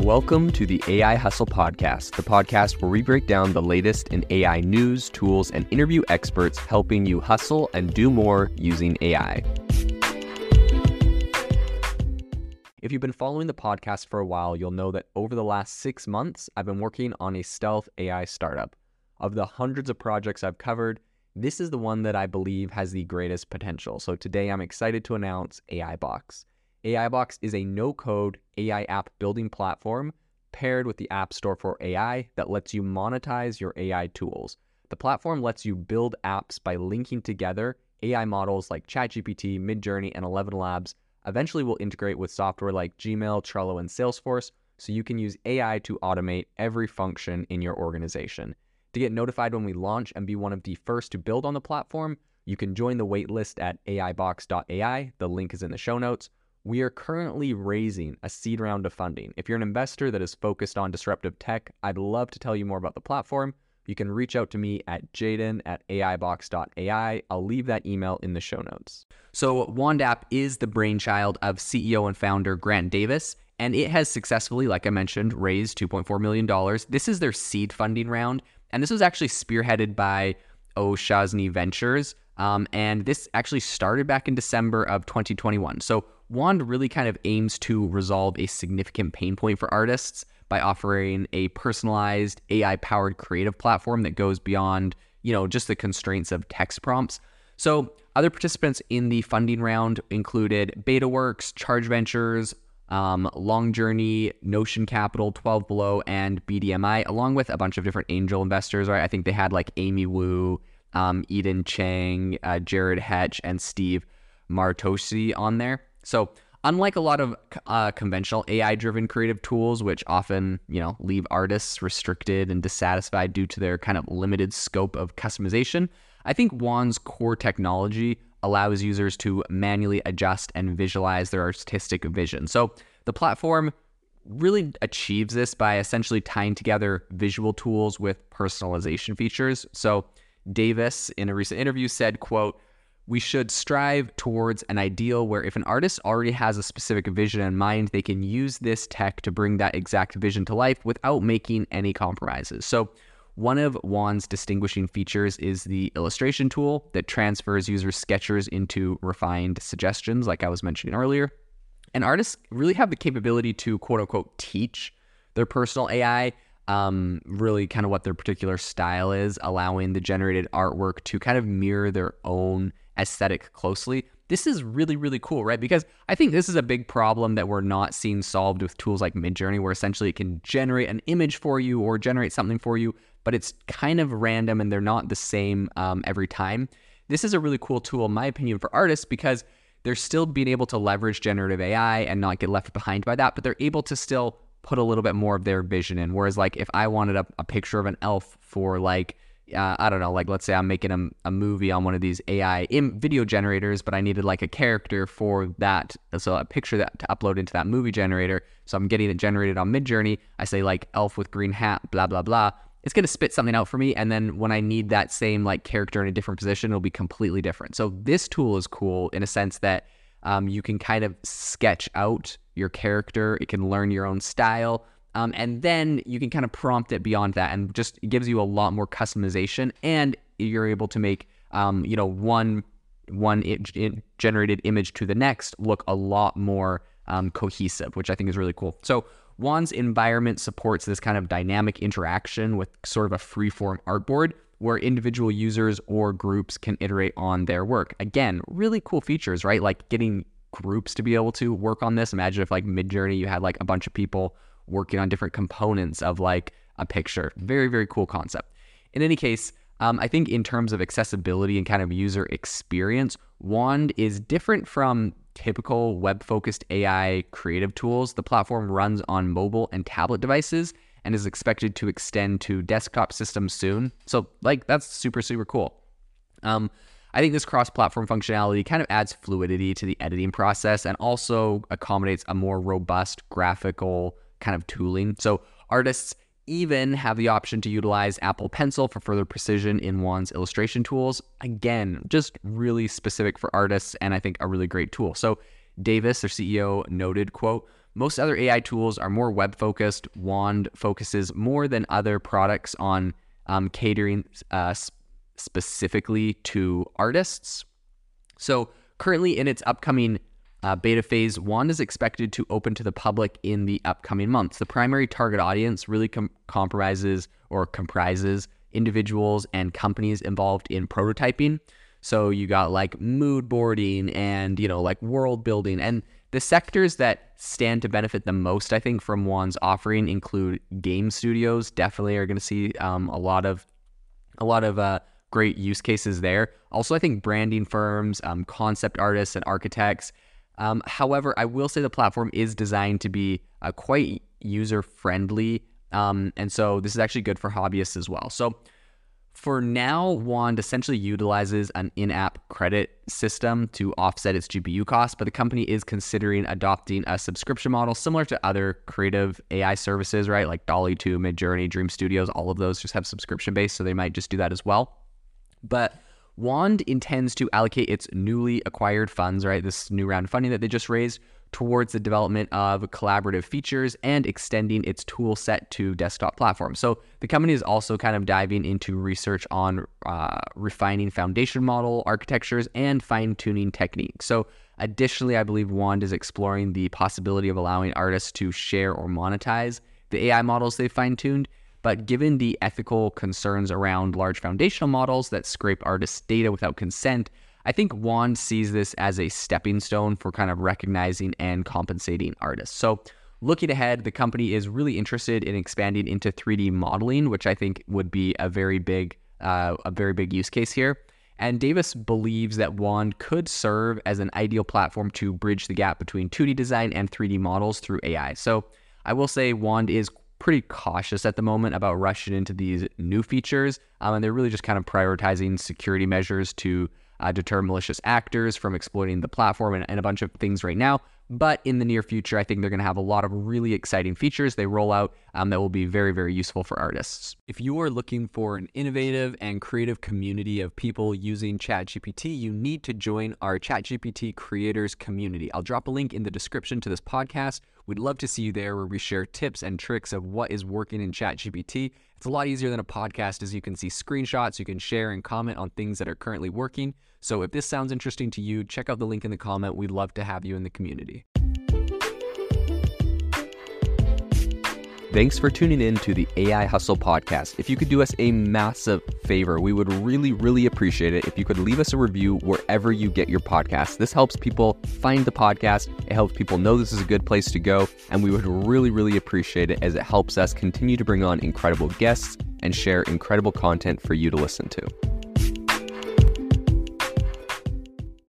Welcome to the AI Hustle Podcast, the podcast where we break down the latest in AI news, tools, and interview experts helping you hustle and do more using AI. If you've been following the podcast for a while, you'll know that over the last 6 months, I've been working on a stealth AI startup. Of the hundreds of projects I've covered, this is the one that I believe has the greatest potential. So today I'm excited to announce AIBox. AIBox is a no-code AI app building platform paired with the App Store for AI that lets you monetize your AI tools. The platform lets you build apps by linking together AI models like ChatGPT, Midjourney, and ElevenLabs. Eventually will integrate with software like Gmail, Trello, and Salesforce, so you can use AI to automate every function in your organization. To get notified when we launch and be one of the first to build on the platform, you can join the waitlist at aibox.ai. The link is in the show notes. We are currently raising a seed round of funding. If you're an investor that is focused on disruptive tech, I'd love to tell you more about the platform. You can reach out to me at jaden@aibox.ai. I'll leave that email in the show notes. So Wand App is the brainchild of CEO and founder Grant Davis, and it has successfully, like I mentioned, raised $2.4 million. This is their seed funding round, and this was actually spearheaded by Oshazni Ventures, and this actually started back in December of 2021. So Wand really kind of aims to resolve a significant pain point for artists by offering a personalized AI-powered creative platform that goes beyond, just the constraints of text prompts. So other participants in the funding round included BetaWorks, Charge Ventures, Long Journey, Notion Capital, 12 Below, and BDMI, along with a bunch of different angel investors, right? I think they had like Amy Wu, Eden Chang, Jared Hetch, and Steve Martosi on there. So unlike a lot of conventional AI-driven creative tools, which often, leave artists restricted and dissatisfied due to their kind of limited scope of customization, I think Wand's core technology allows users to manually adjust and visualize their artistic vision. So the platform really achieves this by essentially tying together visual tools with personalization features. So Davis, in a recent interview, said, quote, "We should strive towards an ideal where if an artist already has a specific vision in mind, they can use this tech to bring that exact vision to life without making any compromises." So one of Wand's distinguishing features is the illustration tool that transfers user sketches into refined suggestions, like I was mentioning earlier. And artists really have the capability to, quote unquote, teach their personal AI, really kind of what their particular style is, allowing the generated artwork to kind of mirror their own aesthetic closely. This is really, really cool, right? Because I think this is a big problem that we're not seeing solved with tools like Midjourney, where essentially it can generate an image for you or generate something for you, but it's kind of random and they're not the same every time. This is a really cool tool, in my opinion, for artists because they're still being able to leverage generative AI and not get left behind by that, but they're able to still put a little bit more of their vision in. Whereas like if I wanted a picture of an elf for like, I don't know, like let's say I'm making a movie on one of these AI video generators, but I needed like a character for that. So a picture that to upload into that movie generator. So I'm getting it generated on Midjourney. I say like elf with green hat, blah, blah, blah. It's going to spit something out for me. And then when I need that same like character in a different position, it'll be completely different. So this tool is cool in a sense that you can kind of sketch out your character. It can learn your own style. And then you can kind of prompt it beyond that and just it gives you a lot more customization. And you're able to make, one generated image to the next look a lot more cohesive, which I think is really cool. So Wand's environment supports this kind of dynamic interaction with sort of a free-form artboard where individual users or groups can iterate on their work. Again, really cool features, right? Like getting groups to be able to work on this. Imagine if like Midjourney, you had like a bunch of people working on different components of like a picture. Very, very cool concept. In any case, I think in terms of accessibility and kind of user experience, Wand is different from typical web-focused AI creative tools. The platform runs on mobile and tablet devices and is expected to extend to desktop systems soon. So like that's super, super cool. I think this cross-platform functionality kind of adds fluidity to the editing process and also accommodates a more robust graphical kind of tooling. So artists even have the option to utilize Apple Pencil for further precision in Wand's illustration tools. Again, just really specific for artists and I think a really great tool. So Davis, their CEO, noted, quote, most other AI tools are more web-focused. Wand focuses more than other products on catering specifically to artists. So currently in its upcoming beta phase, Wand is expected to open to the public in the upcoming months. The primary target audience really comprises individuals and companies involved in prototyping. So you got like mood boarding and, like world building. And the sectors that stand to benefit the most, I think, from Wand's offering include game studios. Definitely are going to see a lot of great use cases there. Also, I think branding firms, concept artists and architects. However, I will say the platform is designed to be quite user-friendly. And so this is actually good for hobbyists as well. So for now, Wand essentially utilizes an in-app credit system to offset its GPU costs, but the company is considering adopting a subscription model similar to other creative AI services, right? Like DALL-E 2, Midjourney, Dream Studios, all of those just have subscription-based, so they might just do that as well. But Wand intends to allocate its newly acquired funds, right, this new round of funding that they just raised, towards the development of collaborative features and extending its tool set to desktop platforms. So the company is also kind of diving into research on refining foundation model architectures and fine-tuning techniques. So additionally, I believe Wand is exploring the possibility of allowing artists to share or monetize the AI models they fine-tuned. But given the ethical concerns around large foundational models that scrape artists' data without consent, I think Wand sees this as a stepping stone for kind of recognizing and compensating artists. So looking ahead, the company is really interested in expanding into 3D modeling, which I think would be a very big use case here. And Davis believes that Wand could serve as an ideal platform to bridge the gap between 2D design and 3D models through AI. So I will say Wand is pretty cautious at the moment about rushing into these new features, and they're really just kind of prioritizing security measures to deter malicious actors from exploiting the platform and a bunch of things right now. But in the near future, I think they're going to have a lot of really exciting features they roll out that will be very, very useful for artists. If you are looking for an innovative and creative community of people using ChatGPT, you need to join our ChatGPT creators community. I'll drop a link in the description to this podcast. We'd love to see you there, where we share tips and tricks of what is working in ChatGPT. It's a lot easier than a podcast, as you can see screenshots, you can share and comment on things that are currently working. So if this sounds interesting to you, check out the link in the comment. We'd love to have you in the community. Thanks for tuning in to the AI Hustle podcast. If you could do us a massive favor, we would really, really appreciate it if you could leave us a review wherever you get your podcasts. This helps people find the podcast. It helps people know this is a good place to go. And we would really, really appreciate it, as it helps us continue to bring on incredible guests and share incredible content for you to listen to.